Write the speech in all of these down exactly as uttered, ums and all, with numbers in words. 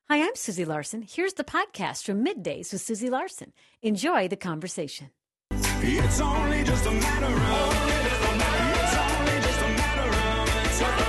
Hi, I'm Susie Larson. Here's the podcast from Middays with Susie Larson. Enjoy the conversation. It's only just a matter of, it's only just a matter of, it's a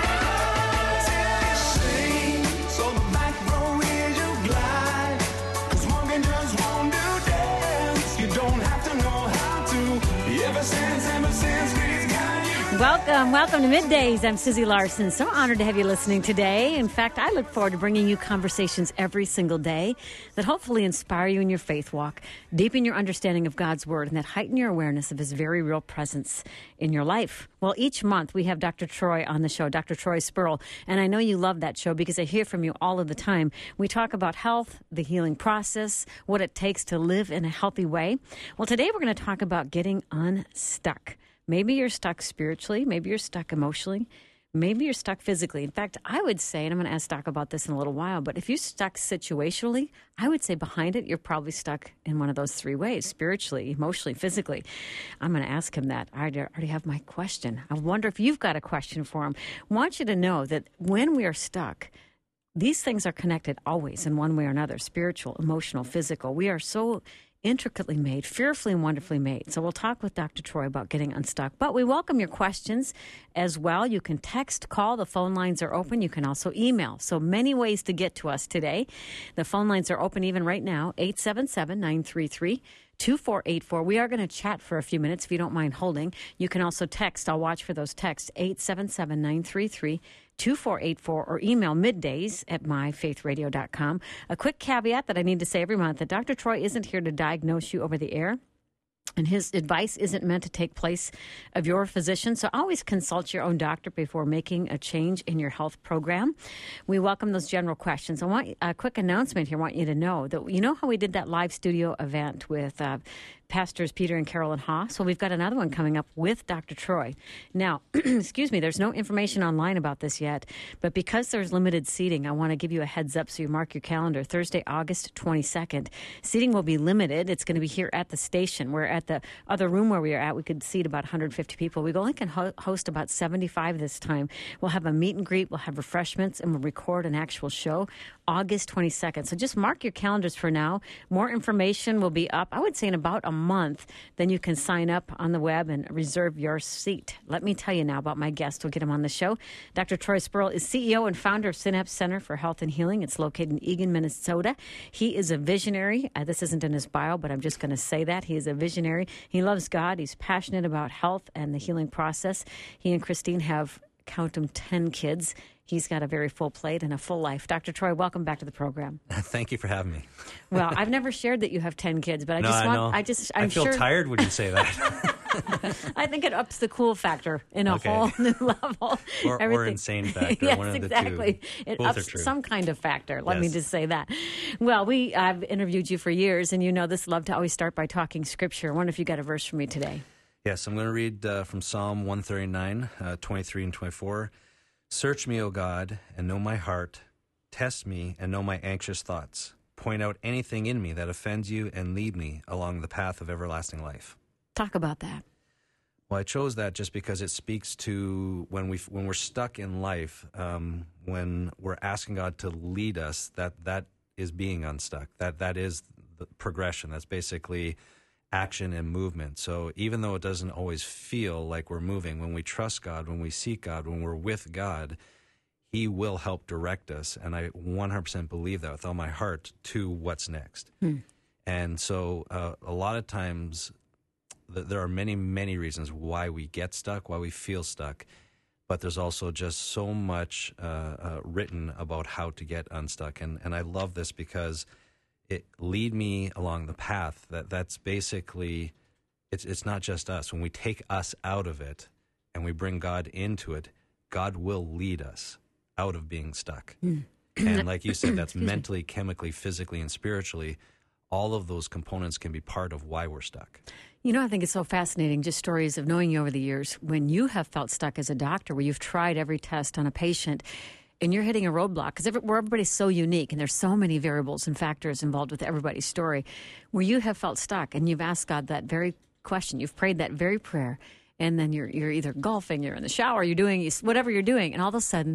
matter of, sing, so the back row is your glide, 'cause walking just won't do dance, you don't have to know how to, ever since, ever since we've got you. Welcome, welcome to Middays. I'm Susie Larson. So honored to have you listening today. In fact, I look forward to bringing you conversations every single day that hopefully inspire you in your faith walk, deepen your understanding of God's Word, and that heighten your awareness of His very real presence in your life. Well, each month we have Doctor Troy on the show, Doctor Troy Spurl, and I know you love that show because I hear from you all of the time. We talk about health, the healing process, what it takes to live in a healthy way. Well, today we're going to talk about getting unstuck. Maybe you're stuck spiritually. Maybe you're stuck emotionally. Maybe you're stuck physically. In fact, I would say, and I'm going to ask Doc about this in a little while, but if you're stuck situationally, I would say behind it, you're probably stuck in one of those three ways, spiritually, emotionally, physically. I'm going to ask him that. I already have my question. I wonder if you've got a question for him. I want you to know that when we are stuck, these things are connected always in one way or another, spiritual, emotional, physical. We are so intricately made, fearfully and wonderfully made. So we'll talk with Doctor Troy about getting unstuck. But we welcome your questions as well. You can text, call. The phone lines are open. You can also email. So many ways to get to us today. The phone lines are open even right now, eight seven seven, nine three three, two four eight four. We are going to chat for a few minutes if you don't mind holding. You can also text. I'll watch for those texts, eight seven seven, nine three three, two four eight four, or email middays at my faith radio dot com. A quick caveat that I need to say every month, that Doctor Troy isn't here to diagnose you over the air, and his advice isn't meant to take place of your physician. So always consult your own doctor before making a change in your health program. We welcome those general questions. I want a quick announcement here. I want you to know that, you know how we did that live studio event with uh, Pastors Peter and Carolyn Haas? Well, we've got another one coming up with Doctor Troy. Now, excuse me, there's no information online about this yet, but because there's limited seating, I want to give you a heads up so you mark your calendar. Thursday, August twenty-second. Seating will be limited. It's going to be here at the station. We're at the other room where we are at. We could seat about one hundred fifty people. We only can ho- host about seventy-five this time. We'll have a meet and greet. We'll have refreshments, and we'll record an actual show August twenty-second. So just mark your calendars for now. More information will be up, I would say, in about a month. Then you can sign up on the web and reserve your seat. Let me tell you now about my guest. We'll get him on the show. Doctor Troy Spurl is C E O and founder of Synapse Center for Health and Healing. It's located in Eagan, Minnesota. He is a visionary. Uh, this isn't in his bio, but I'm just going to say that. He is a visionary. He loves God. He's passionate about health and the healing process. He and Christine have, count them, ten kids. He's got a very full plate and a full life. Doctor Troy, welcome back to the program. Thank you for having me. Well, I've never shared that you have ten kids, but I no, just I want, know. I just, I'm I feel sure, tired when you say that. I think it ups the cool factor in a Okay. whole new level. or, or Everything. insane factor, yes, one of the exactly. two. It Both are ups true. some kind of factor. Let me Yes. just say that. Well, we I've interviewed you for years, and you know this. Love to always start by talking Scripture. I wonder if you got a verse for me today. Yes, I'm going to read uh, from Psalm one thirty-nine, uh, twenty-three and twenty-four. Search me, O God, and know my heart. Test me and know my anxious thoughts. Point out anything in me that offends you and lead me along the path of everlasting life. Talk about that. Well, I chose that just because it speaks to when we when we're stuck in life, um, when we're asking God to lead us. That that is being unstuck. That that is the progression. That's basically action and movement. So even though it doesn't always feel like we're moving, when we trust God, when we seek God, when we're with God, He will help direct us. And I one hundred percent believe that with all my heart to what's next. Hmm. And so uh, a lot of times th- there are many, many reasons why we get stuck, why we feel stuck. But there's also just so much uh, uh, written about how to get unstuck. And, and I love this because it lead me along the path. That that's basically, it's it's not just us. When we take us out of it and we bring God into it, God will lead us out of being stuck. Mm. And like you said, that's mentally, chemically, physically, and spiritually. All of those components can be part of why we're stuck. You know, I think it's so fascinating, just stories of knowing you over the years, when you have felt stuck as a doctor, where you've tried every test on a patient, and you're hitting a roadblock, because every, everybody's so unique, and there's so many variables and factors involved with everybody's story, where you have felt stuck, and you've asked God that very question. You've prayed that very prayer, and then you're you're either golfing, you're in the shower, you're doing whatever you're doing, and all of a sudden,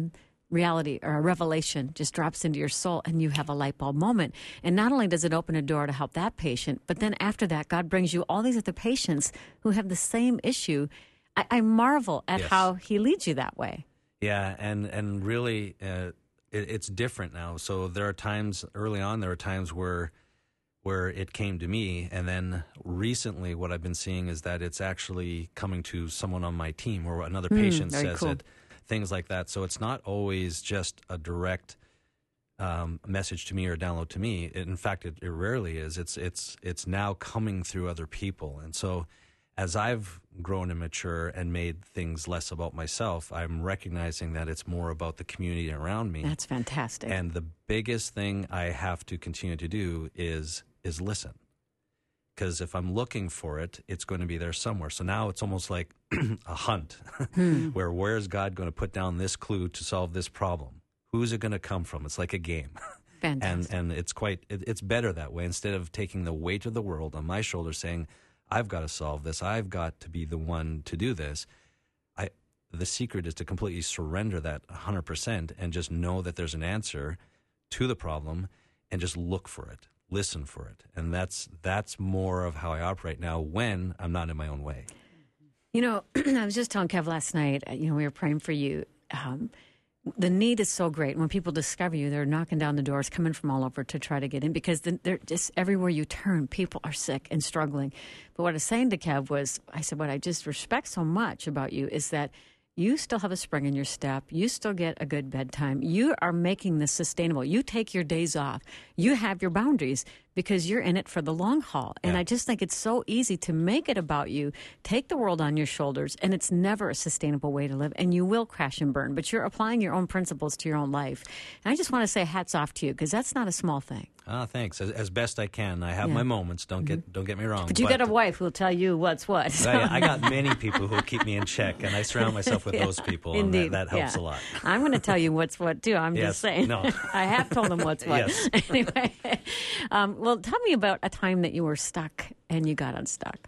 reality or a revelation just drops into your soul and you have a light bulb moment. And not only does it open a door to help that patient, but then after that, God brings you all these other patients who have the same issue. I, I marvel at Yes. how he leads you that way. Yeah, and and really, uh, it, it's different now. So there are times early on, there are times where where it came to me, and then recently, what I've been seeing is that it's actually coming to someone on my team, or another patient very says cool. it, things like that. So it's not always just a direct um, message to me or download to me. It, in fact, it, it rarely is. It's it's it's now coming through other people, and so as I've grown and mature and made things less about myself, I'm recognizing that it's more about the community around me. That's fantastic. And the biggest thing I have to continue to do is is listen. Because if I'm looking for it, it's going to be there somewhere. So now it's almost like a hunt, where where's God going to put down this clue to solve this problem? Who's it going to come from? It's like a game. and Fantastic. and it's quite it, it's better that way, instead of taking the weight of the world on my shoulders, saying, I've got to solve this, I've got to be the one to do this. I the secret is to completely surrender that one hundred percent and just know that there's an answer to the problem, and just look for it, listen for it. And that's that's more of how I operate now when I'm not in my own way. You know, I was just telling Kev last night, uh, you know, we were praying for you. Um, the need is so great. When people discover you, they're knocking down the doors, coming from all over to try to get in, because the, they're just everywhere you turn, people are sick and struggling. But what I was saying to Kev was, I said, what I just respect so much about you is that you still have a spring in your step. You still get a good bedtime. You are making this sustainable. You take your days off. You have your boundaries because you're in it for the long haul. And Yeah. I just think it's so easy to make it about you, take the world on your shoulders, and it's never a sustainable way to live. And you will crash and burn, but you're applying your own principles to your own life. And I just want to say hats off to you, because that's not a small thing. Ah, thanks. As, as best I can. I have Yeah. my moments. Don't get don't get me wrong. But you got a wife who'll tell you what's what. So- I, I got many people who keep me in check, and I surround myself with Yeah, those people, indeed. and that, that helps Yeah. a lot. I'm going to tell you what's what, too. I'm Yes. just saying. No. I have told them what's what. Yes. Anyway, um, well, tell me about a time that you were stuck and you got unstuck.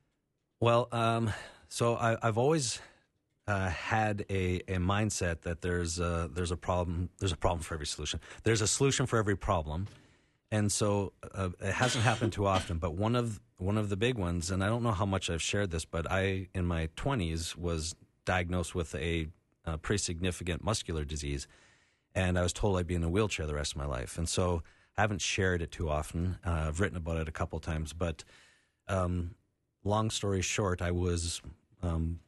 Well, um, so I, I've always uh, had a, a mindset that there's a, there's a problem. There's a problem for every solution. There's a solution for every problem, and so uh, it hasn't happened too often. But one of one of the big ones, and I don't know how much I've shared this, but I in my twenties was diagnosed with a, a pretty significant muscular disease, and I was told I'd be in a wheelchair the rest of my life. And so I haven't shared it too often. Uh, I've written about it a couple times, but. Um, Long story short, I was um,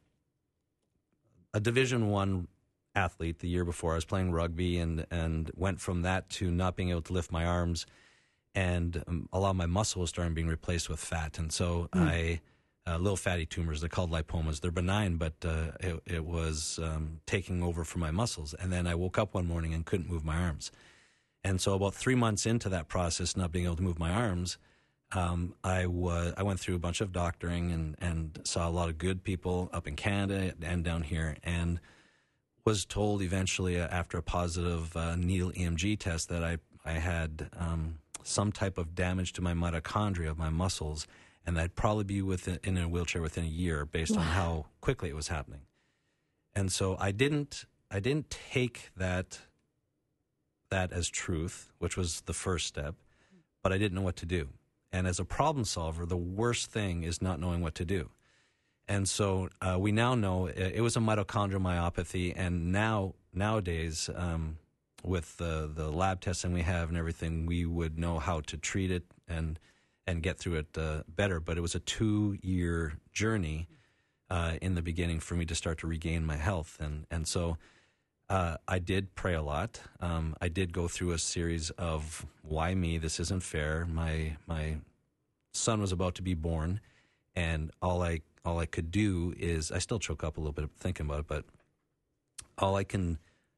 a Division One athlete the year before. I was playing rugby, and, and went from that to not being able to lift my arms, and um, a lot of my muscle was starting being replaced with fat. And so I, uh, little fatty tumors, they're called lipomas. They're benign, but uh, it, it was um, taking over for my muscles. And then I woke up one morning and couldn't move my arms. And so about three months into that process, not being able to move my arms, Um, I was I went through a bunch of doctoring and, and saw a lot of good people up in Canada and down here, and was told eventually uh, after a positive uh, needle E M G test that I I had um, some type of damage to my mitochondria of my muscles, and that I'd probably be within, in a wheelchair within a year based on how quickly it was happening. And so I didn't I didn't take that that as truth, which was the first step, but I didn't know what to do. And as a problem solver, the worst thing is not knowing what to do. And so uh, we now know it, it was a mitochondrial myopathy, and now nowadays, um, with the the lab testing we have and everything, we would know how to treat it and and get through it uh, better. But it was a two-year journey uh, in the beginning for me to start to regain my health. And, and so uh, I did pray a lot. Um, I did go through a series of, why me? This isn't fair. My my son was about to be born, and all I all I could do is, I still choke up a little bit thinking about it, but all I can,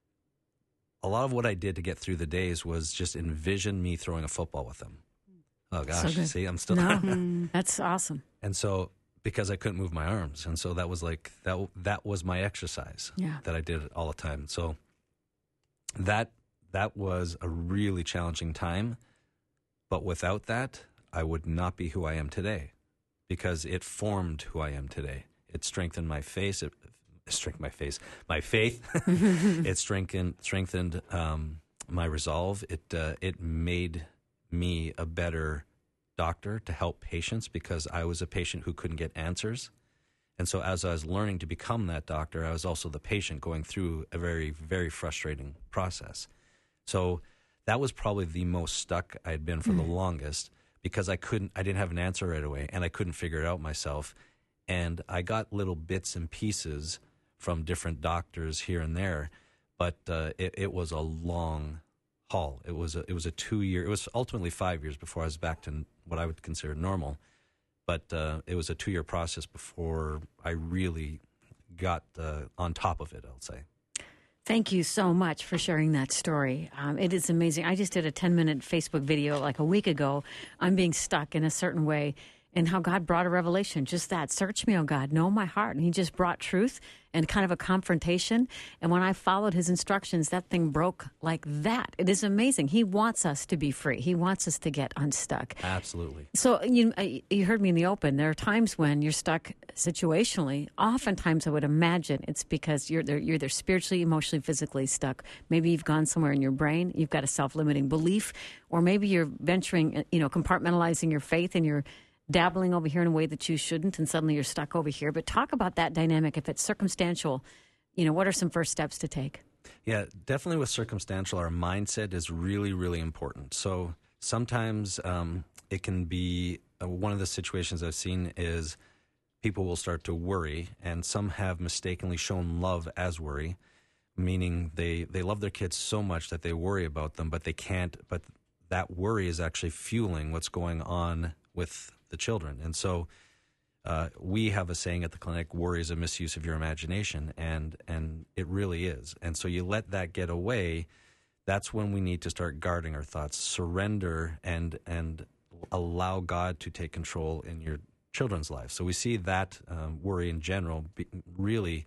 a lot of what I did to get through the days was just envision me throwing a football with him. Oh gosh, good. see, I'm still, No, that's awesome. and so because I couldn't move my arms, and so that was like that. That was my exercise Yeah. that I did all the time. So that that was a really challenging time, but without that, I would not be who I am today, because it formed who I am today. It strengthened my face. It strengthened my face, my faith. It strengthened strengthened um, my resolve. It uh, it made me a better doctor to help patients because I was a patient who couldn't get answers. And so as I was learning to become that doctor, I was also the patient going through a very, very frustrating process. So that was probably the most stuck I'd been for mm. the longest because I couldn't, I didn't have an answer right away and I couldn't figure it out myself. And I got little bits and pieces from different doctors here and there, but uh, it, it was a long haul. It was a, it was a two year, it was ultimately five years before I was back to what I would consider normal. But uh, it was a two-year process before I really got uh, on top of it, I'll say. Thank you so much for sharing that story. Um, it is amazing. I just did a ten-minute Facebook video like a week ago. I'm being stuck in a certain way and how God brought a revelation. Just that. Search me, oh God. Know my heart. And he just brought truth and kind of a confrontation. And when I followed his instructions, that thing broke like that. It is amazing. He wants us to be free. He wants us to get unstuck. Absolutely. So you, you heard me in the open. There are times when you're stuck situationally. Oftentimes I would imagine it's because you're, you're either spiritually, emotionally, physically stuck. Maybe you've gone somewhere in your brain. You've got a self-limiting belief. Or maybe you're venturing, you know, compartmentalizing your faith and you're dabbling over here in a way that you shouldn't, and suddenly you're stuck over here. But talk about that dynamic. If it's circumstantial, you know, what are some first steps to take? Yeah, definitely with circumstantial, our mindset is really, really important. So sometimes um, it can be, uh, one of the situations I've seen is people will start to worry, and some have mistakenly shown love as worry, meaning they, they love their kids so much that they worry about them, but they can't, but that worry is actually fueling what's going on with the children. And so uh, we have a saying at the clinic, worry is a misuse of your imagination, and and it really is. And so you let that get away, that's when we need to start guarding our thoughts, surrender and and allow God to take control in your children's lives. So we see that um, worry in general be, really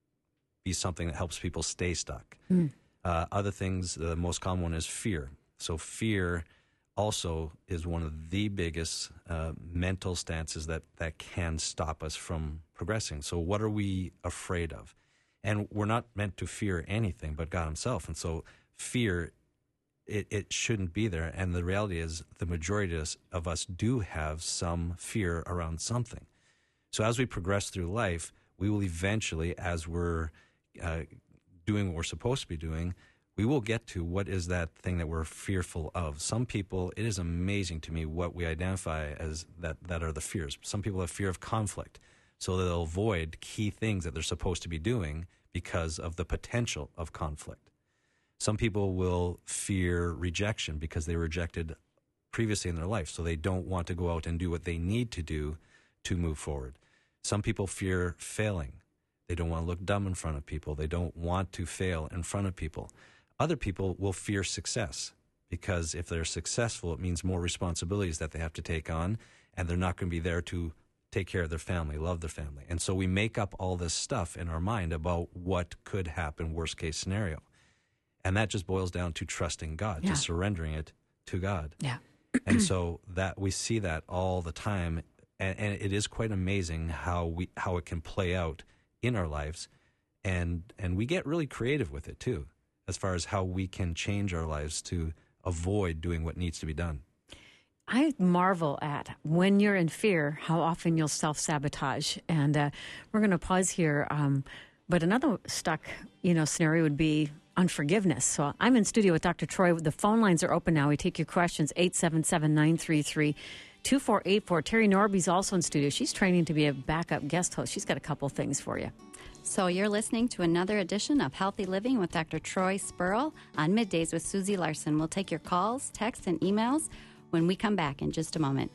be something that helps people stay stuck. Mm. Uh, other things, the most common one is fear. So fear also is one of the biggest uh, mental stances that, that can stop us from progressing. So what are we afraid of? And we're not meant to fear anything but God himself. And so fear, it, it shouldn't be there. And the reality is the majority of us, of us do have some fear around something. So as we progress through life, we will eventually, as we're uh, doing what we're supposed to be doing, we will get to what is that thing that we're fearful of. Some people, it is amazing to me what we identify as that, that are the fears. Some people have fear of conflict, so they'll avoid key things that they're supposed to be doing because of the potential of conflict. Some people will fear rejection because they were rejected previously in their life, so they don't want to go out and do what they need to do to move forward. Some people fear failing. They don't want to look dumb in front of people. They don't want to fail in front of people. Other people will fear success because if they're successful, it means more responsibilities that they have to take on, and they're not going to be there to take care of their family, love their family. And so we make up all this stuff in our mind about what could happen, worst case scenario. And that just boils down to trusting God, yeah. to surrendering it to God. Yeah. And so that we see that all the time, and, and it is quite amazing how we how it can play out in our lives, and and we get really creative with it too, as far as how we can change our lives to avoid doing what needs to be done. I marvel at, when you're in fear, how often you'll self-sabotage. And uh, we're going to pause here. Um, but another stuck, you know, scenario would be unforgiveness. So I'm in studio with Doctor Troy. The phone lines are open now. We take your questions, eight seven seven, nine three three, two four eight four. Terry Norby's also in studio. She's training to be a backup guest host. She's got a couple things for you. So you're listening to another edition of Healthy Living with Doctor Troy Spurl on Middays with Susie Larson. We'll take your calls, texts, and emails when we come back in just a moment.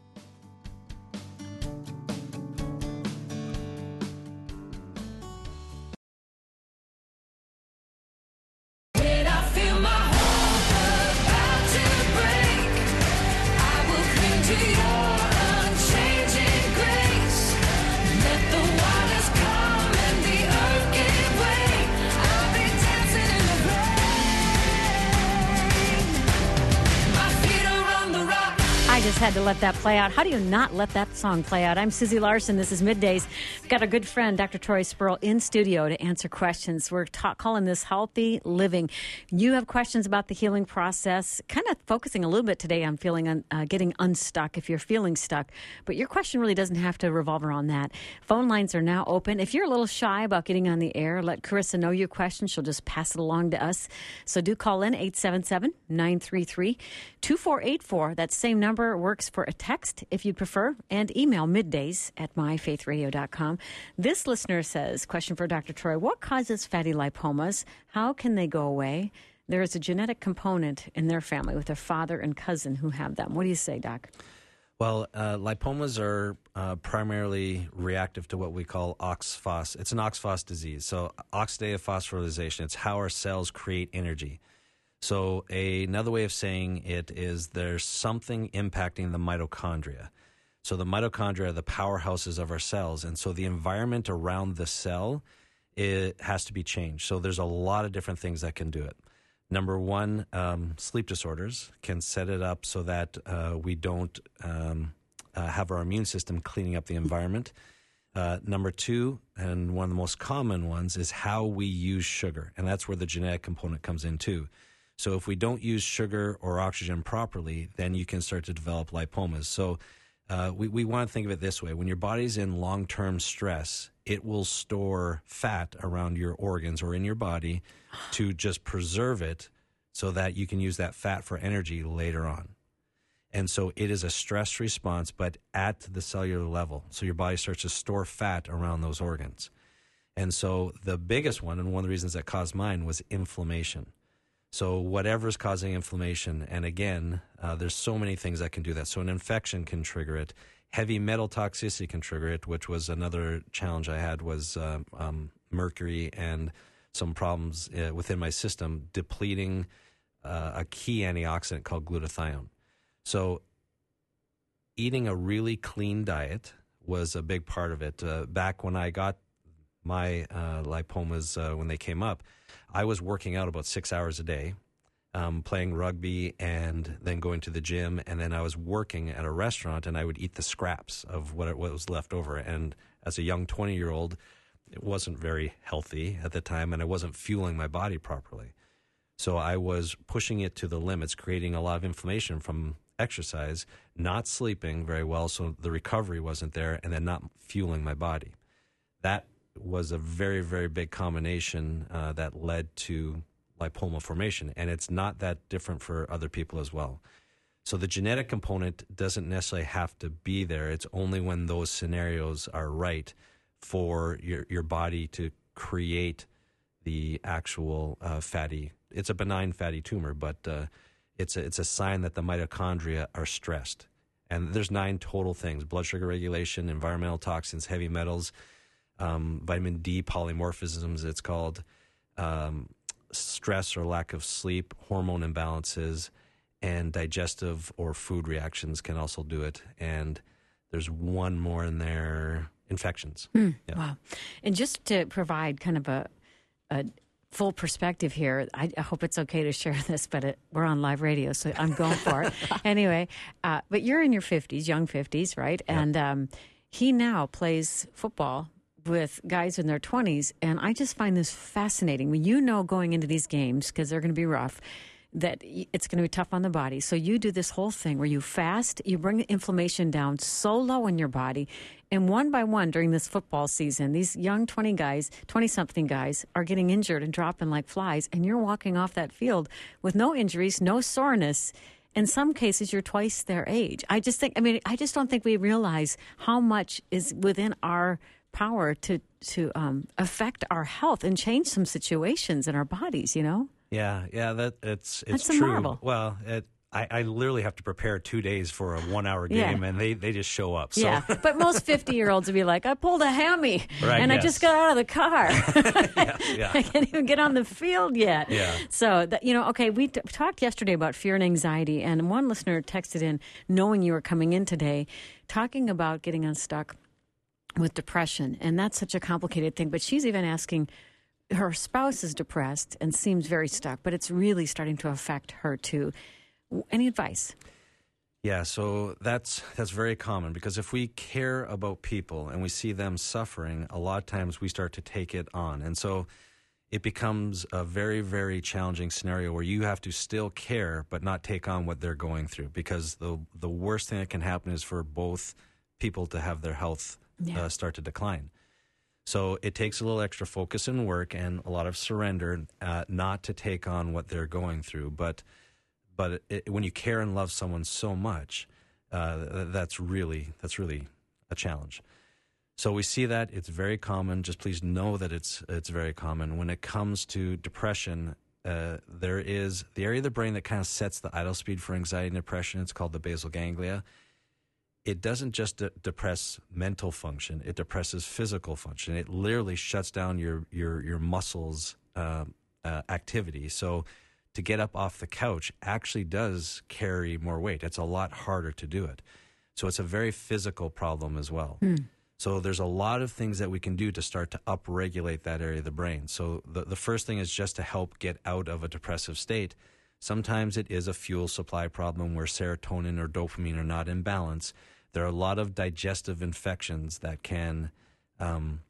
When I feel my heart about to break, I will cling to your unchanging grace. Let the waters come and the earth give way. I'll be dancing in the rain. My feet are on the rock. I just had to let that play out. How do you not let that song play out? I'm Susie Larson. This is Middays. We've got our good friend, Doctor Troy Spurl, in studio to answer questions. We're ta- calling this Healthy Living. You have questions about the healing process, kind of focusing a little bit today on feeling un- uh, getting unstuck if you're feeling stuck. But your question really doesn't have to revolve around that. Phone lines are now open. If you're a little shy about getting on the air, let Carissa know your question. She'll just pass it along to us. So do call in eight seven seven, nine three three, two four eight four. That same number works for a text if you'd prefer, and email middays at my faith radio dot com. This listener says, question for Doctor Troy, what causes fatty lipomas? How can they go away? There is a genetic component in their family with their father and cousin who have them. What do you say, Doc? Well, uh, lipomas are uh, primarily reactive to what we call oxphos. It's an oxphos disease. So oxidative phosphorylation, it's how our cells create energy. So a, another way of saying it is there's something impacting the mitochondria. So the mitochondria are the powerhouses of our cells, and so the environment around the cell, it has to be changed. So there's a lot of different things that can do it. Number one, um, sleep disorders can set it up so that uh, we don't um, uh, have our immune system cleaning up the environment. Uh, number two, and one of the most common ones, is how we use sugar, and that's where the genetic component comes in too. So if we don't use sugar or oxygen properly, then you can start to develop lipomas. So uh, we, we want to think of it this way. When your body's in long-term stress, it will store fat around your organs or in your body to just preserve it so that you can use that fat for energy later on. And so it is a stress response, but at the cellular level. So your body starts to store fat around those organs. And so the biggest one, and one of the reasons that caused mine, was inflammation. So whatever's causing inflammation, and again, uh, there's so many things that can do that. So an infection can trigger it. Heavy metal toxicity can trigger it, which was another challenge I had, was uh, um, mercury and some problems uh, within my system depleting uh, a key antioxidant called glutathione. So eating a really clean diet was a big part of it. Uh, back when I got my uh, lipomas, uh, when they came up, I was working out about six hours a day, um, playing rugby and then going to the gym. And then I was working at a restaurant and I would eat the scraps of what, it, what was left over. And as a young twenty-year-old, it wasn't very healthy at the time and I wasn't fueling my body properly. So I was pushing it to the limits, creating a lot of inflammation from exercise, not sleeping very well, so the recovery wasn't there, and then not fueling my body. That was a very, very big combination uh, that led to lipoma formation, and it's not that different for other people as well. So the genetic component doesn't necessarily have to be there. It's only when those scenarios are right for your, your body to create the actual uh, fatty. It's a benign fatty tumor, but uh, it's a, it's a sign that the mitochondria are stressed. And there's nine total things: blood sugar regulation, environmental toxins, heavy metals, Um, vitamin D polymorphisms, it's called, um, stress or lack of sleep, hormone imbalances, and digestive or food reactions can also do it. And there's one more in there, infections. Mm, yeah. Wow. And just to provide kind of a, a full perspective here, I, I hope it's okay to share this, but it, we're on live radio, so I'm going for it. Anyway, uh, but you're in your fifties, young fifties, right? Yeah. And um, he now plays football with guys in their twenties, and I just find this fascinating. When you know going into these games, because they're going to be rough, that it's going to be tough on the body. So you do this whole thing where you fast, you bring the inflammation down so low in your body, and one by one during this football season, these young twenty guys, twenty-something guys are getting injured and dropping like flies, and you're walking off that field with no injuries, no soreness. In some cases, you're twice their age. I just think, I mean, I just don't think we realize how much is within our power to to um, affect our health and change some situations in our bodies, you know? Yeah, yeah, that it's it's That's a true. marvel. Well, it, I, I literally have to prepare two days for a one-hour game, Yeah. and they, they just show up. So. Yeah, but most fifty-year-olds would be like, I pulled a hammy, Right, and I yes. just got out of the car. yeah, yeah. I can't even get on the field yet. Yeah. So, that, you know, okay, we t- talked yesterday about fear and anxiety, and one listener texted in, knowing you were coming in today, talking about getting unstuck with depression, and that's such a complicated thing. But she's even asking, her spouse is depressed and seems very stuck, but it's really starting to affect her too. Any advice? Yeah, so that's that's very common because if we care about people and we see them suffering, a lot of times we start to take it on. And so it becomes a very, very challenging scenario where you have to still care but not take on what they're going through, because the the worst thing that can happen is for both people to have their health Yeah. uh, start to decline. So it takes a little extra focus and work and a lot of surrender uh, not to take on what they're going through. But but it, when you care and love someone so much, uh, that's really that's really a challenge. So we see that it's very common. Just please know that it's it's very common. When it comes to depression, uh, there is the area of the brain that kind of sets the idle speed for anxiety and depression. It's called the basal ganglia. It doesn't just de- depress mental function; it depresses physical function. It literally shuts down your your your muscles' uh, uh, activity. So to get up off the couch actually does carry more weight. It's a lot harder to do it. So it's a very physical problem as well. So there's a lot of things that we can do to start to upregulate that area of the brain. So the, the first thing is just to help get out of a depressive state. Sometimes it is a fuel supply problem where serotonin or dopamine are not in balance. There are a lot of digestive infections that can um,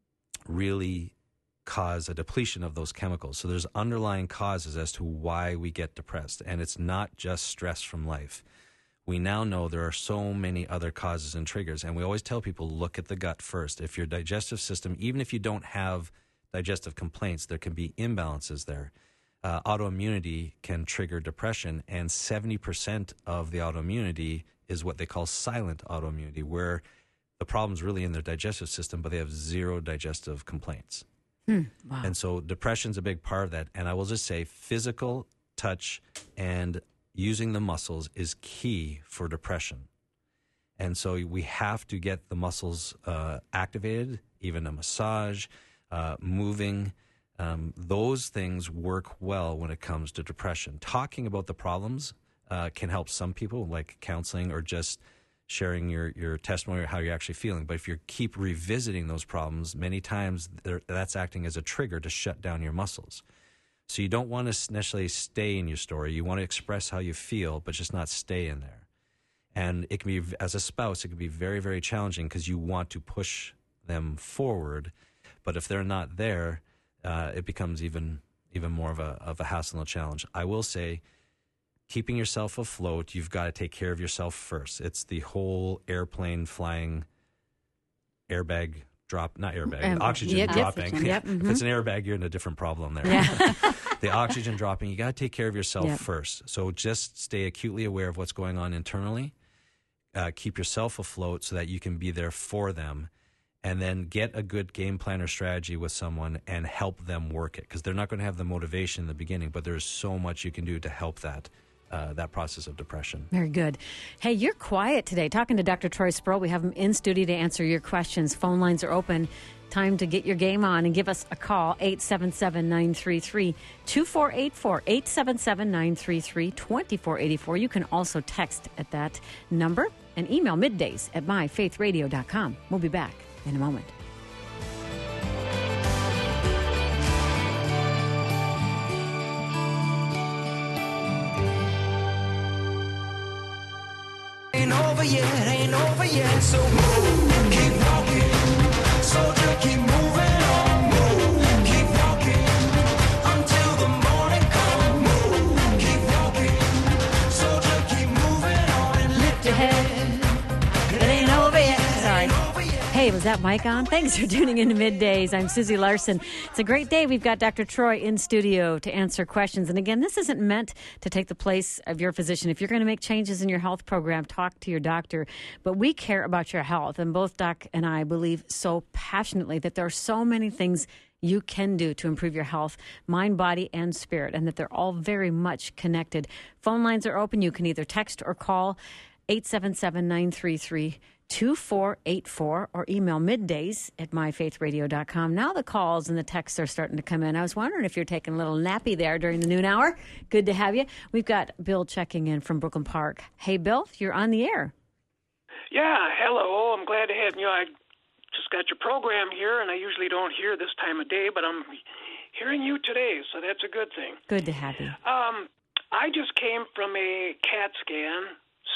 really cause a depletion of those chemicals. So there's underlying causes as to why we get depressed, and it's not just stress from life. We now know there are so many other causes and triggers, and we always tell people, look at the gut first. If your digestive system, even if you don't have digestive complaints, there can be imbalances there. Uh, autoimmunity can trigger depression, and seventy percent of the autoimmunity is what they call silent autoimmunity, where the problem's really in their digestive system, but they have zero digestive complaints. Hmm. Wow. And so depression's a big part of that. And I will just say physical touch and using the muscles is key for depression. And so we have to get the muscles uh, activated, even a massage, uh, moving. Um, those things work well when it comes to depression. Talking about the problems uh, can help some people, like counseling or just sharing your, your testimony or how you're actually feeling. But if you keep revisiting those problems, many times that's acting as a trigger to shut down your muscles. So you don't want to necessarily stay in your story. You want to express how you feel, but just not stay in there. And it can be, as a spouse, it can be very, very challenging because you want to push them forward. But if they're not there, uh, it becomes even even more of a of a hassle and a challenge. I will say, keeping yourself afloat, you've got to take care of yourself first. It's the whole airplane flying airbag drop, not airbag, Um, oxygen yep, dropping. oxygen, yep, If it's an airbag, you're in a different problem there. Yeah. The oxygen dropping, you got to take care of yourself Yep. first. So just stay acutely aware of what's going on internally. Uh, keep yourself afloat so that you can be there for them. And then get a good game plan or strategy with someone and help them work it, because they're not going to have the motivation in the beginning, but there's so much you can do to help that uh, that process of depression. Very good. Hey, you're quiet today. Talking to Doctor Troy Sproul. We have him in studio to answer your questions. Phone lines are open. Time to get your game on and give us a call, eight seven seven, nine three three, two four eight four, eight seven seven, nine three three, two four eight four. You can also text at that number and email middays at my faith radio dot com. We'll be back in a moment. Ain't over yet, ain't over yet, so move, keep walking, soldier, keep moving on, move, keep walking, until the morning come, move, keep walking, soldier, keep moving on, and lift your head, it ain't over yet, Sorry. ain't over yet. Hey, was that mic on? Thanks for tuning in to Middays. I'm Susie Larson. It's a great day. We've got Doctor Troy in studio to answer questions. And again, this isn't meant to take the place of your physician. If you're going to make changes in your health program, talk to your doctor. But we care about your health. And both Doc and I believe so passionately that there are so many things you can do to improve your health, mind, body, and spirit, and that they're all very much connected. Phone lines are open. You can either text or call eight seven seven, nine three three, two four eight four or email middays at my faith radio dot com. Now the calls and the texts are starting to come in. I was wondering if you're taking a little nappy there during the noon hour. Good to have you. We've got Bill checking in from Brooklyn Park. Hey, Bill, you're on the air. Yeah, hello. I'm glad to have you. I just got your program here, and I usually don't hear this time of day, but I'm hearing you today, so that's a good thing. Good to have you. Um, I just came from a CAT scan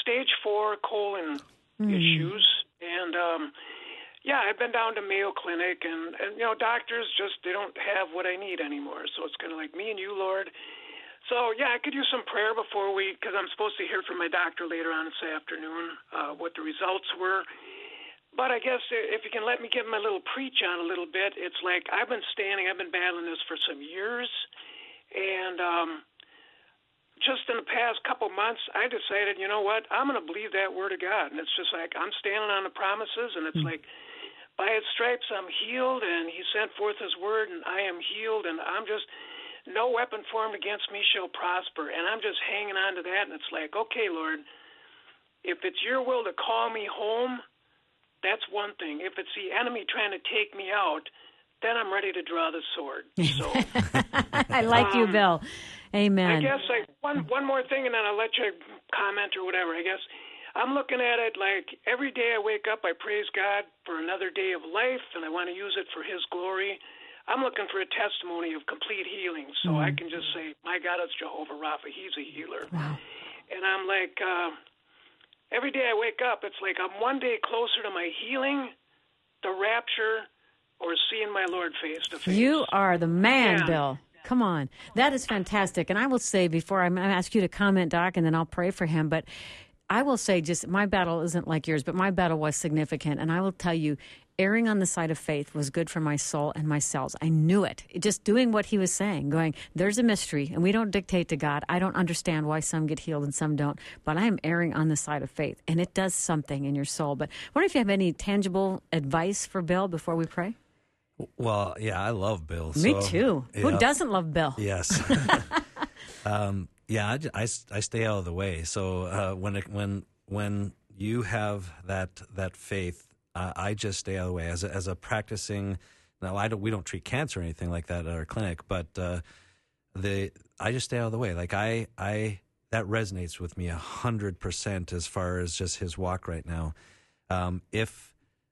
stage four colon mm. issues, and um, yeah, I've been down to Mayo Clinic, and, and you know, doctors just they don't have what I need anymore. So it's kind of like me and you, Lord. So yeah, I could use some prayer before we, because I'm supposed to hear from my doctor later on this afternoon uh, what the results were. But I guess if you can let me give my little preach on a little bit, it's like I've been standing, I've been battling this for some years, and um, just in the past couple months, I decided, you know what, I'm going to believe that word of God. And it's just like I'm standing on the promises, and it's mm-hmm. like by his stripes I'm healed, and he sent forth his word, and I am healed, and I'm just, no weapon formed against me shall prosper. And I'm just hanging on to that, and it's like, okay, Lord, if it's your will to call me home, that's one thing. If it's the enemy trying to take me out, then I'm ready to draw the sword. So I like um, you, Bill. Amen. I guess like one one more thing, and then I'll let you comment or whatever. I guess I'm looking at it like every day I wake up, I praise God for another day of life, and I want to use it for his glory. I'm looking for a testimony of complete healing, so mm. I can just say, my God is Jehovah Rapha. He's a healer. Wow. And I'm like... Uh, Every day I wake up, it's like I'm one day closer to my healing, the rapture, or seeing my Lord face to face. You are the man, yeah. Bill. Come on. That is fantastic. And I will say before I'm going to ask you to comment, Doc, and then I'll pray for him, but I will say just my battle isn't like yours, but my battle was significant. And I will tell you, erring on the side of faith was good for my soul and my cells. I knew it. Just doing what he was saying, going, there's a mystery, and we don't dictate to God. I don't understand why some get healed and some don't, but I am erring on the side of faith, and it does something in your soul. But I wonder if you have any tangible advice for Bill before we pray? Well, yeah, I love Bill. Me so, too. Yeah. Who doesn't love Bill? Yes. um, yeah, I, I, I stay out of the way. So uh, when it, when when you have that that faith, Uh, I just stay out of the way as a, as a practicing. Now, I don't. We don't treat cancer or anything like that at our clinic, but uh, the I just stay out of the way. Like I, I that resonates with me a hundred percent as far as just his walk right now. Um, if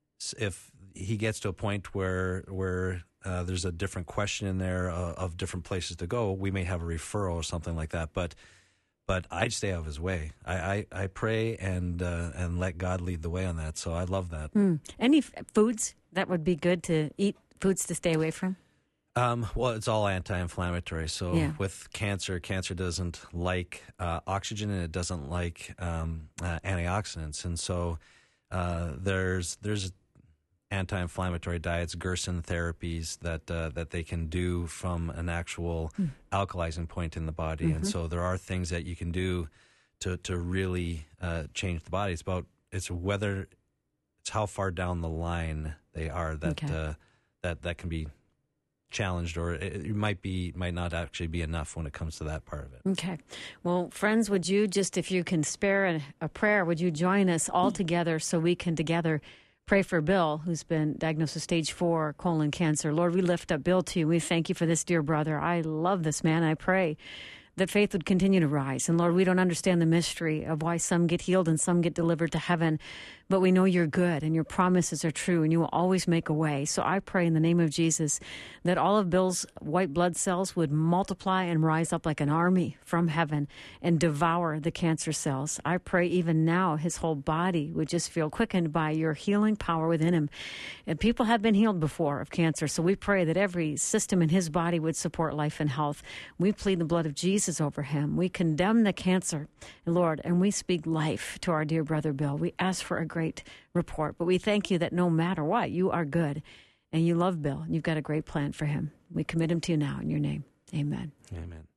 if he gets to a point where where uh, there's a different question in there uh, of different places to go, we may have a referral or something like that. But But I'd stay out of his way. I, I, I pray and uh, and let God lead the way on that. So I love that. Mm. Any f- foods that would be good to eat, foods to stay away from? Um, well, it's all anti-inflammatory. So yeah. with cancer, cancer doesn't like uh, oxygen, and it doesn't like um, uh, antioxidants. And so uh, there's there's anti-inflammatory diets, Gerson therapies that uh, that they can do from an actual mm. alkalizing point in the body. Mm-hmm. And so there are things that you can do to to really uh, change the body. It's about it's whether it's how far down the line they are that okay. uh, that that can be challenged, or it, it might be might not actually be enough when it comes to that part of it. Okay. Well, friends, would you just, if you can spare a, a prayer, would you join us all mm. together so we can together pray for Bill, who's been diagnosed with stage four colon cancer. Lord, we lift up Bill to you. We thank you for this dear brother. I love this man. I pray that faith would continue to rise. And Lord, we don't understand the mystery of why some get healed and some get delivered to heaven, but we know you're good and your promises are true and you will always make a way. So I pray in the name of Jesus that all of Bill's white blood cells would multiply and rise up like an army from heaven and devour the cancer cells. I pray even now his whole body would just feel quickened by your healing power within him. And people have been healed before of cancer, so we pray that every system in his body would support life and health. We plead the blood of Jesus over him. We condemn the cancer, Lord, and we speak life to our dear brother Bill. We ask for a great report, but we thank you that no matter what, you are good and you love Bill and you've got a great plan for him. We commit him to you now in your name. Amen. Amen.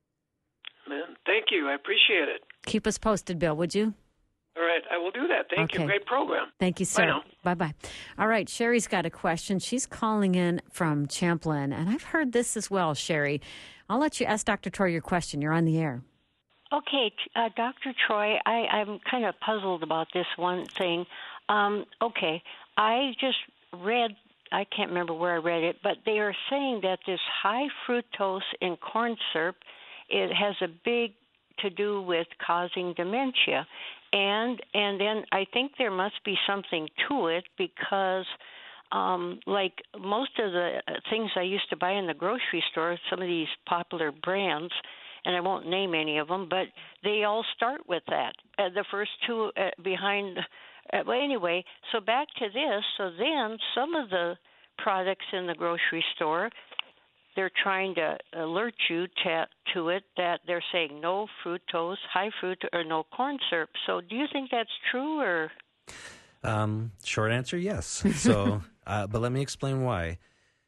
Amen. Thank you. I appreciate it. Keep us posted, Bill, would you? All right. I will do that. Thank okay. you. Great program. Thank you, sir. Bye now. Bye-bye. All right. Sherry's got a question. She's calling in from Champlin, and I've heard this as well, Sherry. I'll let you ask Doctor Troy your question. You're on the air. Okay, uh, Doctor Troy, I, I'm kind of puzzled about this one thing. Um, okay, I just read, I can't remember where I read it, but they are saying that this high fructose in corn syrup, it has a big to do with causing dementia. And and then I think there must be something to it because, um, like most of the things I used to buy in the grocery store, some of these popular brands, and I won't name any of them, but they all start with that. Uh, the first two uh, behind. Uh, well, anyway, so back to this. So then some of the products in the grocery store, they're trying to alert you to, to it that they're saying no fructose, high fruit, or no corn syrup. So do you think that's true, or? Um, short answer, yes. So, uh, but let me explain why.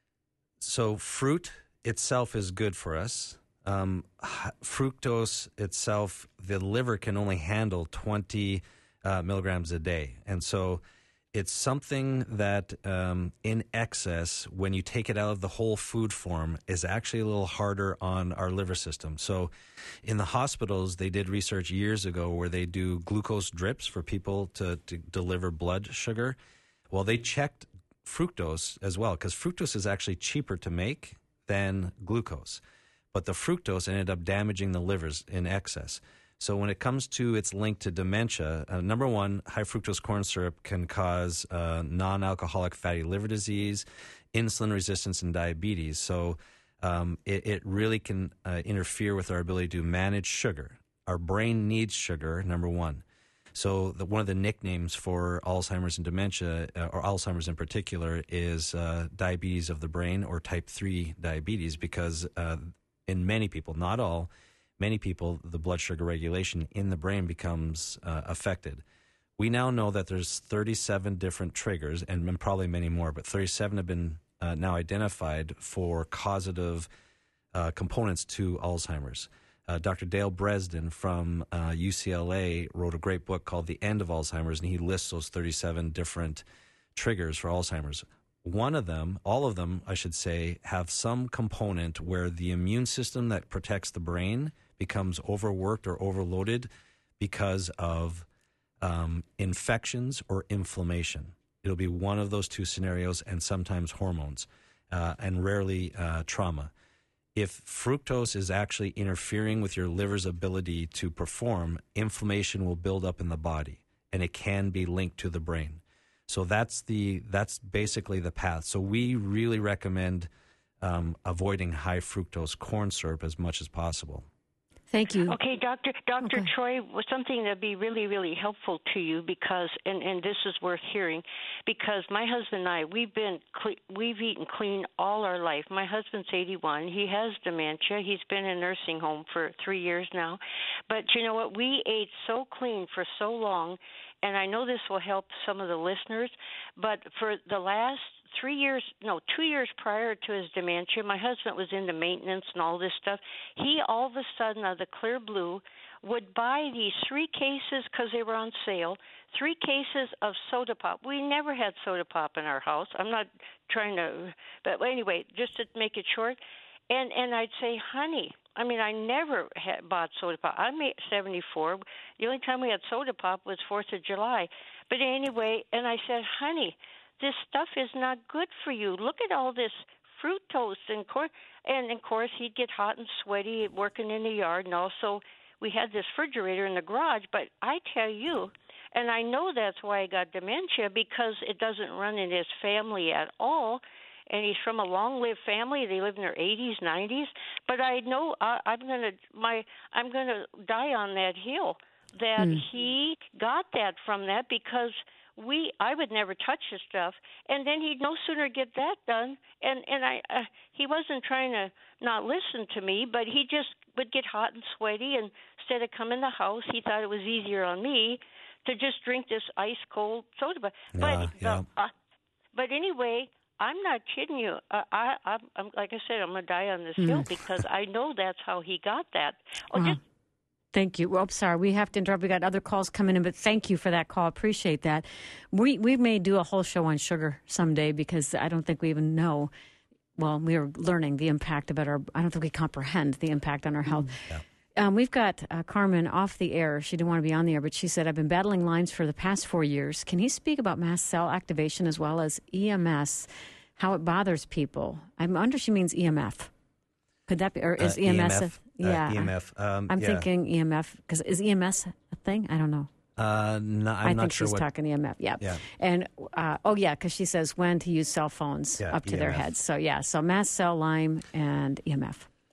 So fruit itself is good for us. Um, fructose itself, the liver can only handle twenty uh, milligrams a day. And so it's something that um, in excess, when you take it out of the whole food form, is actually a little harder on our liver system. So in the hospitals, they did research years ago where they do glucose drips for people to, to deliver blood sugar. Well, they checked fructose as well, because fructose is actually cheaper to make than glucose. But the fructose ended up damaging the livers in excess. So when it comes to its link to dementia, uh, number one, high fructose corn syrup can cause uh, non-alcoholic fatty liver disease, insulin resistance, and diabetes. So um, it, it really can uh, interfere with our ability to manage sugar. Our brain needs sugar, number one. So the, one of the nicknames for Alzheimer's and dementia, uh, or Alzheimer's in particular, is uh, diabetes of the brain, or type three diabetes, because uh, in many people, not all, many people, the blood sugar regulation in the brain becomes uh, affected. We now know that there's thirty-seven different triggers, and probably many more, but thirty-seven have been uh, now identified for causative uh, components to Alzheimer's. Uh, Doctor Dale Bresden from uh, U C L A wrote a great book called The End of Alzheimer's, and he lists those thirty-seven different triggers for Alzheimer's. One of them, all of them, I should say, have some component where the immune system that protects the brain becomes overworked or overloaded because of um, infections or inflammation. It'll be one of those two scenarios, and sometimes hormones, uh, and rarely uh, trauma. If fructose is actually interfering with your liver's ability to perform, inflammation will build up in the body, and it can be linked to the brain. So that's the that's basically the path. So we really recommend um, avoiding high fructose corn syrup as much as possible. Thank you. Okay, Doctor Doctor Okay. Troy, was something that'd be really, really helpful to you, because, and, and this is worth hearing, because my husband and I, we've been cle- we've eaten clean all our life. My husband's eighty-one. He has dementia. He's been in a nursing home for three years now. But you know what? We ate so clean for so long, and I know this will help some of the listeners, but for the last three years, no, two years prior to his dementia, my husband was into maintenance and all this stuff. He all of a sudden, out of the clear blue, would buy these three cases, because they were on sale, three cases of soda pop. We never had soda pop in our house. I'm not trying to, but anyway, just to make it short. And and I'd say, honey, I mean, I never had bought soda pop. I'm seventy-four. The only time we had soda pop was fourth of July. But anyway, and I said, honey, this stuff is not good for you. Look at all this fructose and corn. And, of course, he'd get hot and sweaty working in the yard. And also, we had this refrigerator in the garage. But I tell you, and I know that's why he got dementia, because it doesn't run in his family at all. And he's from a long-lived family. They live in their eighties, nineties. But I know I, I'm gonna my I'm gonna die on that hill that mm. he got that from that, because we I would never touch his stuff, and then he'd no sooner get that done, and and I uh, he wasn't trying to not listen to me, but he just would get hot and sweaty, and instead of coming in the house, he thought it was easier on me to just drink this ice cold soda. But Yeah, yeah. Uh, but anyway, I'm not kidding you. Uh, I, I'm, I'm like I said, I'm gonna die on this hill, because I know that's how he got that. Oh, Wow. just Thank you. Well, I'm sorry. We have to interrupt. We got other calls coming in, but thank you for that call. Appreciate that. We we may do a whole show on sugar someday, because I don't think we even know. Well, we are learning the impact about our. I don't think we comprehend the impact on our health. Yeah. Um, we've got uh, Carmen off the air. She didn't want to be on the air, but she said, I've been battling Lyme's for the past four years. Can he speak about mast cell activation as well as E M S, how it bothers people? I'm under she means E M F. Could that be, or is Uh, E M S? E M F, a, yeah. uh, E M F. Um, I'm yeah. thinking E M F, because is E M S a thing? I don't know. Uh, no, I'm I not think sure she's what. talking E M F. Yeah. Yeah. And, uh, oh, yeah, because she says when to use cell phones Yeah, up to their E M F. heads. So, yeah, so mast cell, Lyme, and E M F.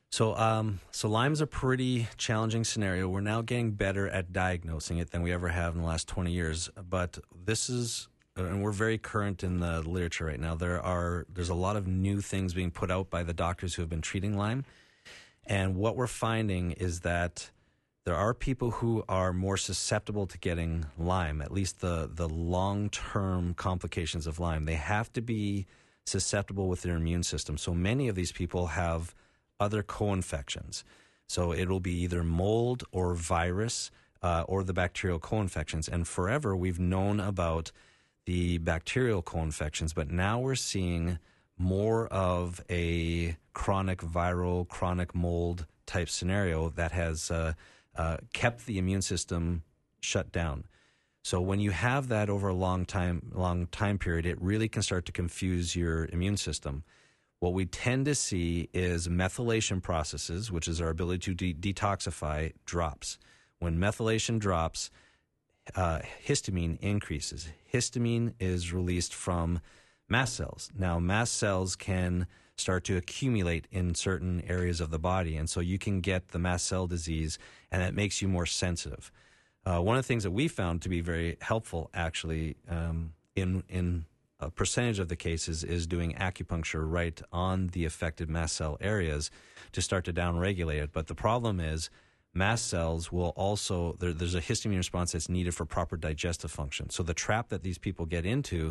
So, um, so Lyme's a pretty challenging scenario. We're now getting better at diagnosing it than we ever have in the last twenty years. But this is, and we're very current in the literature right now. There are, there's a lot of new things being put out by the doctors who have been treating Lyme. And what we're finding is that there are people who are more susceptible to getting Lyme, at least the, the long-term complications of Lyme. They have to be susceptible with their immune system. So many of these people have other co-infections. So it will be either mold or virus uh, or the bacterial co-infections. And forever we've known about the bacterial co-infections, but now we're seeing more of a chronic viral, chronic mold type scenario that has uh, uh, kept the immune system shut down. So when you have that over a long time, long time period, it really can start to confuse your immune system. What we tend to see is methylation processes, which is our ability to de- detoxify, drops. When methylation drops, uh, histamine increases. Histamine is released from mast cells. Now, mast cells can start to accumulate in certain areas of the body, and so you can get the mast cell disease, and that makes you more sensitive. Uh, one of the things that we found to be very helpful, actually, um, in in a percentage of the cases, is doing acupuncture right on the affected mast cell areas to start to downregulate it. But the problem is mast cells will also, there, there's a histamine response that's needed for proper digestive function. So the trap that these people get into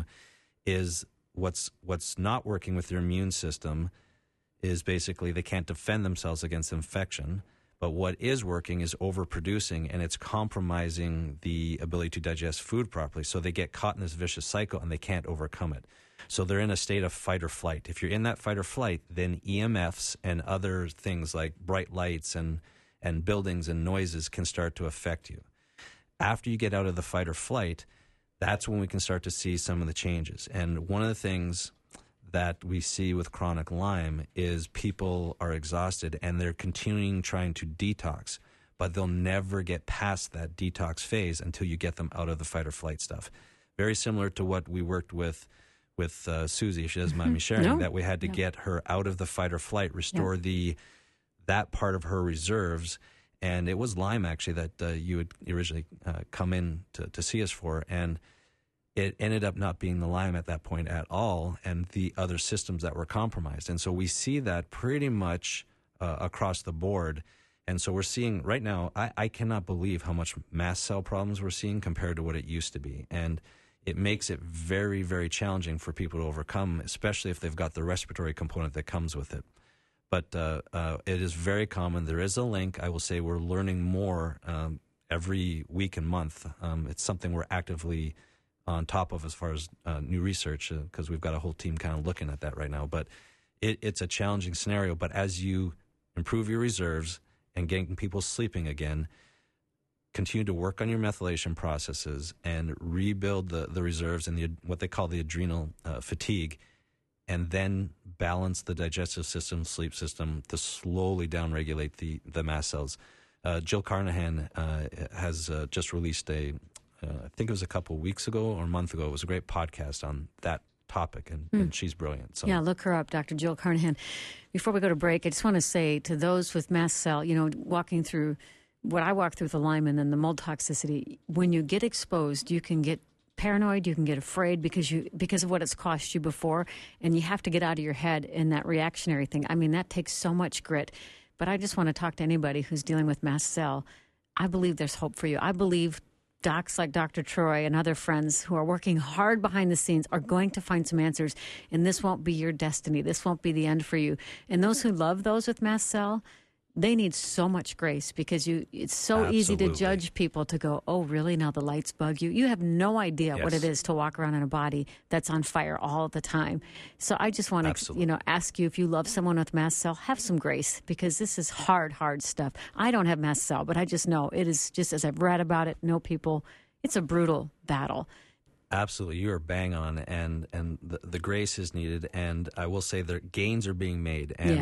is what's what's not working with their immune system is basically they can't defend themselves against infection. But what is working is overproducing, and it's compromising the ability to digest food properly. So they get caught in this vicious cycle, and they can't overcome it. So they're in a state of fight or flight. If you're in that fight or flight, then E M Fs and other things like bright lights and, and buildings and noises can start to affect you. After you get out of the fight or flight, that's when we can start to see some of the changes. And one of the things that we see with chronic Lyme is people are exhausted and they're continuing trying to detox, but they'll never get past that detox phase until you get them out of the fight or flight stuff. Very similar to what we worked with with uh, Susie, if she doesn't mind me sharing, No. that we had to No. get her out of the fight or flight, restore yeah. the that part of her reserves. And it was Lyme, actually, that uh, you had originally uh, come in to, to see us for. And it ended up not being the Lyme at that point at all, and the other systems that were compromised. And so we see that pretty much uh, across the board. And so we're seeing right now, I, I cannot believe how much mast cell problems we're seeing compared to what it used to be. And it makes it very, very challenging for people to overcome, especially if they've got the respiratory component that comes with it. But uh, uh, it is very common. There is a link. I will say we're learning more um, every week and month. Um, it's something we're actively on top of as far as uh, new research, because uh, we've got a whole team kind of looking at that right now. But it, it's a challenging scenario. But as you improve your reserves and getting people sleeping again, continue to work on your methylation processes and rebuild the, the reserves and the what they call the adrenal uh, fatigue, and then balance the digestive system, sleep system to slowly downregulate the, the mast cells. Uh, Jill Carnahan uh, has uh, just released a Uh, I think it was a couple of weeks ago or a month ago. It was a great podcast on that topic, and, mm. and she's brilliant. So. Yeah, look her up, Doctor Jill Carnahan. Before we go to break, I just want to say to those with mast cell, you know, walking through what I walked through with the Lyme and then the mold toxicity, when you get exposed, you can get paranoid, you can get afraid because you because of what it's cost you before, and you have to get out of your head in that reactionary thing. I mean, that takes so much grit. But I just want to talk to anybody who's dealing with mast cell. I believe there's hope for you. I believe docs like Doctor Troy and other friends who are working hard behind the scenes are going to find some answers, and this won't be your destiny. This won't be the end for you. And those who love those with mast cell, they need so much grace because you. It's so Absolutely. easy to judge people to go, oh, really? Now the lights bug you? You have no idea Yes. what it is to walk around in a body that's on fire all the time. So I just want to, Absolutely. you know, ask you, if you love someone with mast cell, have some grace because this is hard, hard stuff. I don't have mast cell, but I just know it is, just as I've read about it, know people, it's a brutal battle. Absolutely. You are bang on, and, and the, the grace is needed. And I will say that gains are being made. And Yeah.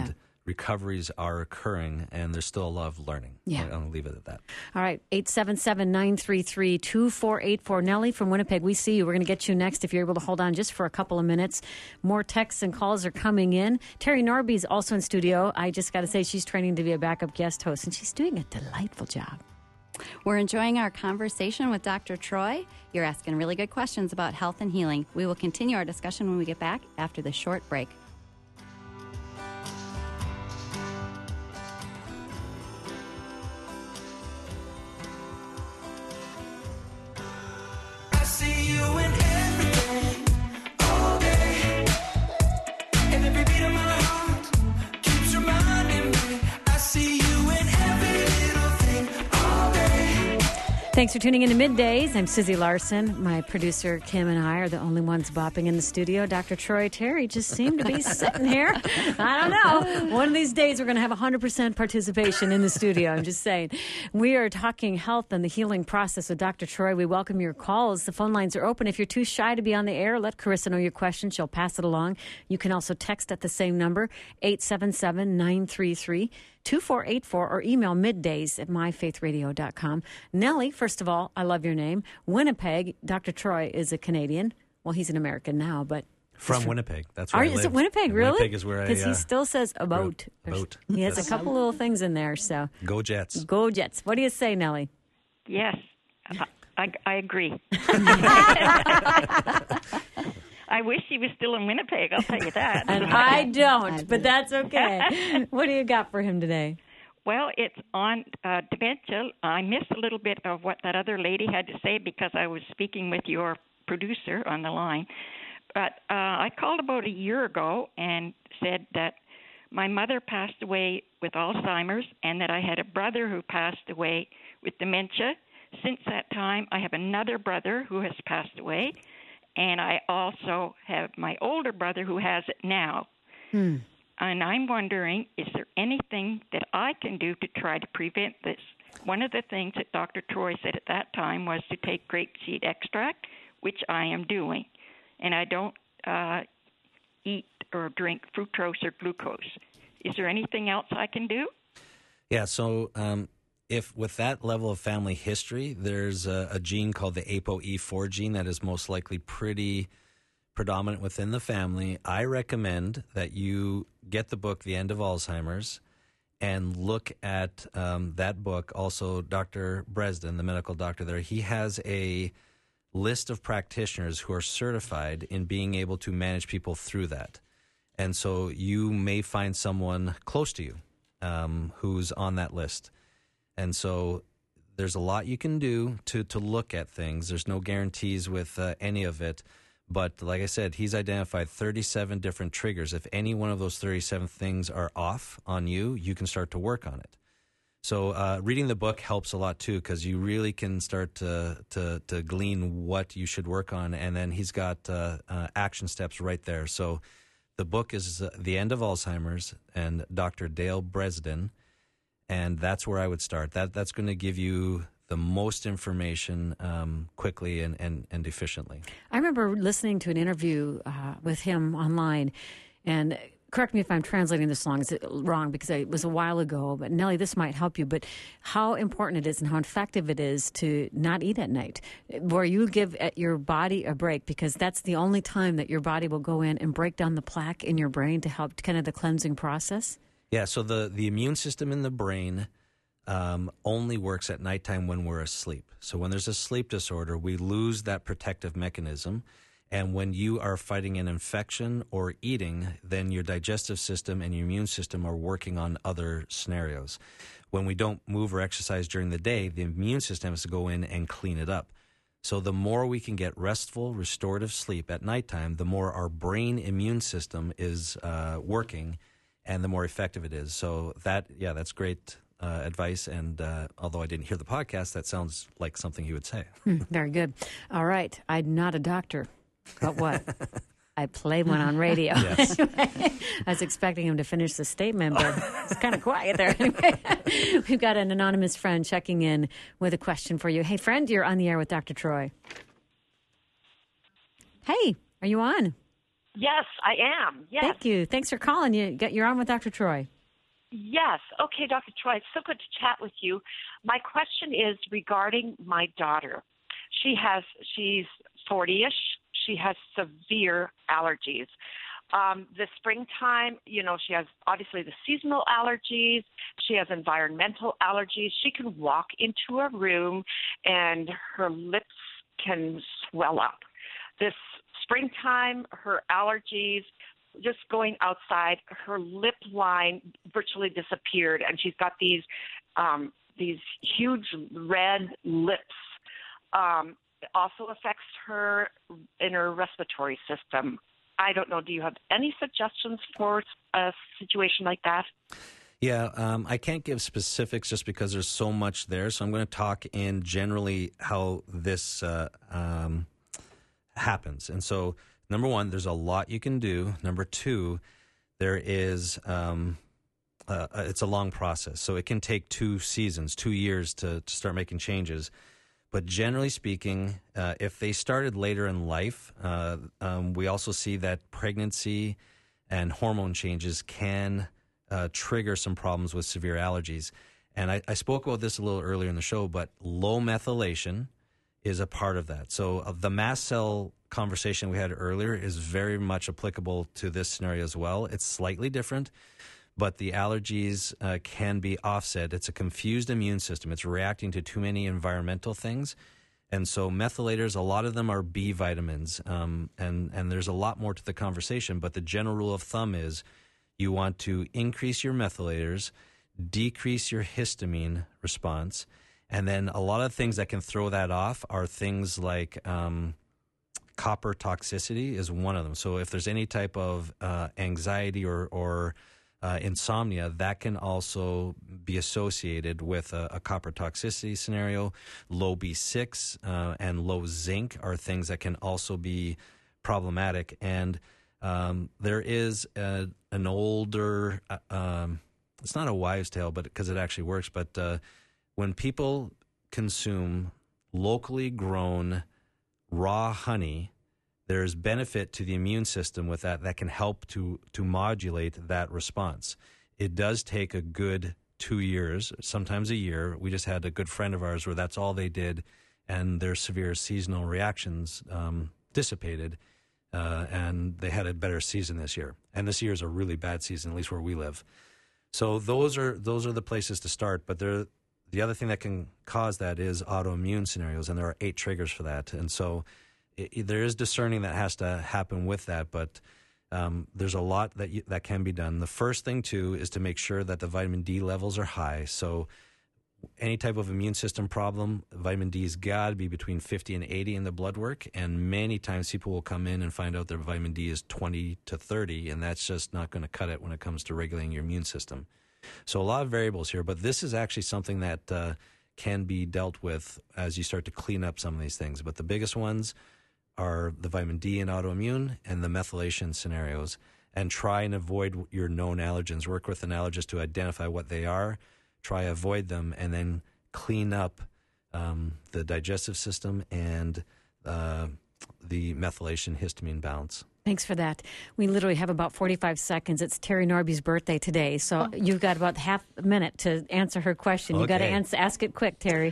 recoveries are occurring, and there's still a lot of learning. Yeah. I'm going to leave it at that. All right, eight seven seven, nine three three, two four eight four. Nellie from Winnipeg, we see you. We're going to get you next if you're able to hold on just for a couple of minutes. More texts and calls are coming in. Terry Norby's also in studio. I just got to say she's training to be a backup guest host, and she's doing a delightful job. We're enjoying our conversation with Doctor Troy. You're asking really good questions about health and healing. We will continue our discussion when we get back after the short break. I see you in everything, all day. And every beat of my heart keeps reminding me. I see you in every little thing, all day. Thanks for tuning in to Middays. I'm Susie Larson. My producer, Kim, and I are the only ones bopping in the studio. Doctor Troy Terry just seemed to be sitting here. I don't know. One of these days, we're going to have one hundred percent participation in the studio. I'm just saying. We are talking health and the healing process with Doctor Troy. We welcome your calls. The phone lines are open. If you're too shy to be on the air, let Carissa know your question. She'll pass it along. You can also text at the same number, eight seven seven, nine three three, two four eight four, or email middays at my faith radio dot com. Nellie, first of all, I love your name. Winnipeg, Doctor Troy is a Canadian. Well, he's an American now, but... From Winnipeg. That's where Are, I is live. it Winnipeg, really? Winnipeg is where I... Because Uh, he still says a boat. a boat. He has a couple little things in there, so... Go Jets. Go Jets. What do you say, Nellie? Yes, I, I, I agree. I wish he was still in Winnipeg, I'll tell you that. And I don't, but that's okay. What do you got for him today? Well, it's on uh, dementia. I missed a little bit of what that other lady had to say because I was speaking with your producer on the line. But uh, I called about a year ago and said that my mother passed away with Alzheimer's and that I had a brother who passed away with dementia. Since that time, I have another brother who has passed away, and I also have my older brother who has it now. Hmm. And I'm wondering, is there anything that I can do to try to prevent this? One of the things that Doctor Troy said at that time was to take grapeseed extract, which I am doing. And I don't uh, eat or drink fructose or glucose. Is there anything else I can do? Yeah, so um, if with that level of family history, there's a, a gene called the A P O E four gene that is most likely pretty predominant within the family. I recommend that you get the book, The End of Alzheimer's, and look at um, that book. Also, Doctor Bresden, the medical doctor there, he has a list of practitioners who are certified in being able to manage people through that. And so you may find someone close to you um, who's on that list. And so there's a lot you can do to, to look at things. There's no guarantees with uh, any of it. But like I said, he's identified thirty-seven different triggers. If any one of those thirty-seven things are off on you, you can start to work on it. So uh, reading the book helps a lot, too, because you really can start to, to, to glean what you should work on. And then he's got uh, uh, action steps right there. So the book is uh, The End of Alzheimer's and Doctor Dale Bresden. And that's where I would start. That That's going to give you the most information um, quickly and, and, and efficiently. I remember listening to an interview uh, with him online, and correct me if I'm translating this wrong, wrong because it was a while ago, but Nellie, this might help you, but how important it is and how effective it is to not eat at night, where you give your body a break, because that's the only time that your body will go in and break down the plaque in your brain to help kind of the cleansing process. Yeah, so the, the immune system in the brain Um, only works at nighttime when we're asleep. So when there's a sleep disorder, we lose that protective mechanism. And when you are fighting an infection or eating, then your digestive system and your immune system are working on other scenarios. When we don't move or exercise during the day, the immune system has to go in and clean it up. So the more we can get restful, restorative sleep at nighttime, the more our brain immune system is uh, working and the more effective it is. So that, yeah, that's great Uh, advice, and uh, although I didn't hear the podcast, that sounds like something he would say. Hmm, very good. All right. I'm not a doctor, but what? I played one on radio. Yes. I was expecting him to finish the statement, but it's kind of quiet there. Anyway, we've got an anonymous friend checking in with a question for you. Hey, friend, you're on the air with Doctor Troy. Hey, are you on? Yes, I am. Yes. Thank you. Thanks for calling. You got, you're on with Doctor Troy. Yes. Okay, Doctor Troy, it's so good to chat with you. My question is regarding my daughter. She has, she's forty-ish. She has severe allergies. Um, the springtime, you know, she has obviously the seasonal allergies. She has environmental allergies. She can walk into a room and her lips can swell up. This springtime, her allergies, just going outside, her lip line virtually disappeared, and she's got these um, these huge red lips. Um, it also affects her in her respiratory system. I don't know. Do you have any suggestions for a situation like that? Yeah, um, I can't give specifics just because there's so much there. So I'm going to talk in generally how this uh, um, happens. And so, number one, there's a lot you can do. Number two, there is um, uh, it's a long process. So it can take two seasons, two years to, to start making changes. But generally speaking, uh, if they started later in life, uh, um, we also see that pregnancy and hormone changes can uh, trigger some problems with severe allergies. And I, I spoke about this a little earlier in the show, but low methylation is a part of that. So uh, the mast cell conversation we had earlier is very much applicable to this scenario as well. It's slightly different, but the allergies uh, can be offset. It's a confused immune system. It's reacting to too many environmental things. And so methylators, a lot of them are B vitamins, um, and, and there's a lot more to the conversation, but the general rule of thumb is you want to increase your methylators, decrease your histamine response, and then a lot of things that can throw that off are things like um, copper toxicity is one of them. So if there's any type of uh, anxiety or, or Uh, insomnia, that can also be associated with a, a copper toxicity scenario. Low B six uh, and low zinc are things that can also be problematic. And um, there is a, an older, uh, um, it's not a wives' tale, but because it actually works, but uh, when people consume locally grown raw honey, there's benefit to the immune system with that that can help to to modulate that response. It does take a good two years, sometimes a year. We just had a good friend of ours where that's all they did, and their severe seasonal reactions um, dissipated, uh, and they had a better season this year. And this year is a really bad season, at least where we live. So those are those are the places to start. But there, the other thing that can cause that is autoimmune scenarios, and there are eight triggers for that. And so It, there is discerning that has to happen with that, but um, there's a lot that you, that can be done. The first thing, too, is to make sure that the vitamin D levels are high. So any type of immune system problem, vitamin D has got to be between fifty and eighty in the blood work, and many times people will come in and find out their vitamin D is twenty to thirty, and that's just not going to cut it when it comes to regulating your immune system. So a lot of variables here, but this is actually something that uh, can be dealt with as you start to clean up some of these things. But the biggest ones are the vitamin D and autoimmune and the methylation scenarios, and try and avoid your known allergens. Work with an allergist to identify what they are, try avoid them, and then clean up um, the digestive system and uh, the methylation histamine balance. Thanks for that. We literally have about forty-five seconds. It's Terry Norby's birthday today, so oh. you've got about half a minute to answer her question. You've Okay. got to ask it quick, Terry.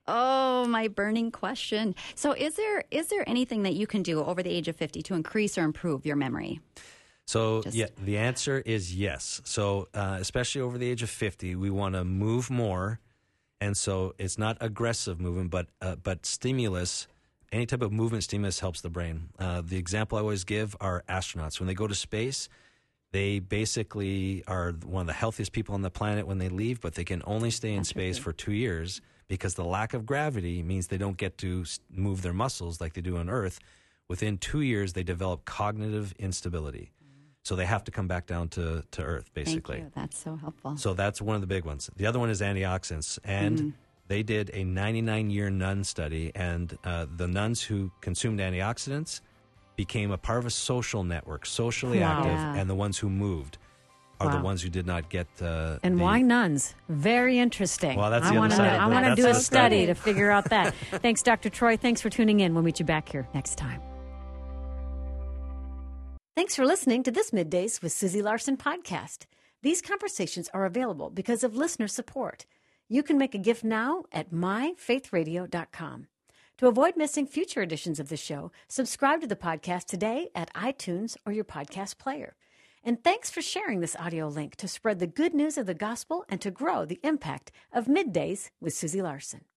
Oh, my burning question. So is there is there anything that you can do over the age of fifty to increase or improve your memory? So, Just... yeah, the answer is yes. So, uh, especially over the age of fifty, we want to move more. And so it's not aggressive movement, but uh, but stimulus, any type of movement stimulus helps the brain. Uh, the example I always give are astronauts. When they go to space, they basically are one of the healthiest people on the planet when they leave, but they can only stay in space for two years because the lack of gravity means they don't get to move their muscles like they do on Earth. Within two years, they develop cognitive instability. So they have to come back down to, to Earth, basically. Thank you. That's so helpful. So that's one of the big ones. The other one is antioxidants. And mm. they did a ninety-nine year nun study, and uh, the nuns who consumed antioxidants became a part of a social network, socially wow. active, Yeah. and the ones who moved are wow. the ones who did not get uh, and the, why nuns? Very interesting. Well, that's I the want other to side. I want to That's do a the study study. to figure out that. Thanks, Doctor Troy. Thanks for tuning in. We'll meet you back here next time. Thanks for listening to this Middays with Susie Larson podcast. These conversations are available because of listener support. You can make a gift now at my faith radio dot com. To avoid missing future editions of the show, subscribe to the podcast today at iTunes or your podcast player. And thanks for sharing this audio link to spread the good news of the gospel and to grow the impact of Middays with Susie Larson.